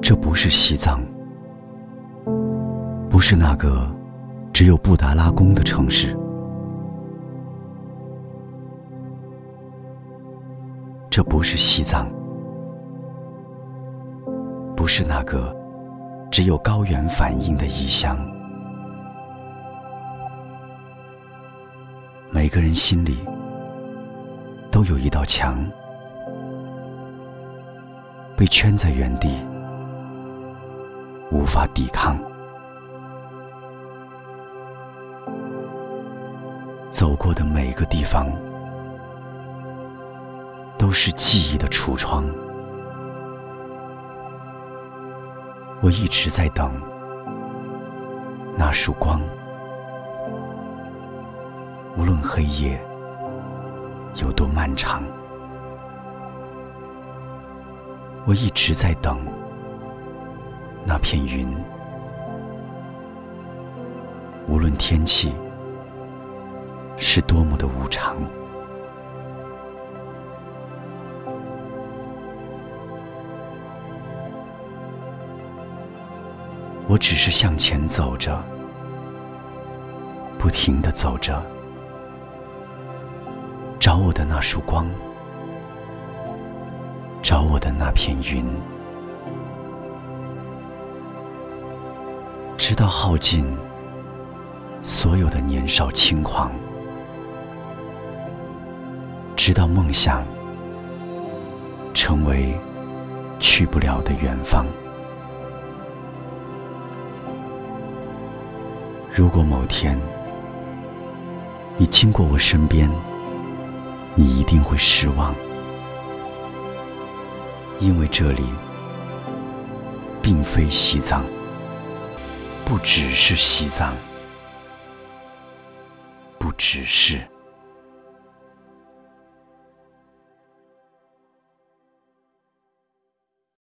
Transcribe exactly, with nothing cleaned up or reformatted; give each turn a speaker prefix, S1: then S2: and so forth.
S1: 这不是西藏，不是那个只有布达拉宫的城市，这不是西藏，不是那个只有高原反应的异乡。每个人心里都有一道墙，被圈在原地，无法抵抗。走过的每个地方都是记忆的橱窗。我一直在等那束光，无论黑夜有多漫长，我一直在等那片云，无论天气是多么的无常。我只是向前走着，不停地走着，找我的那束光，找我的那片云，直到耗尽所有的年少轻狂，直到梦想成为去不了的远方。如果某天你经过我身边，你一定会失望，因为这里并非西藏，不只是西藏，不只是。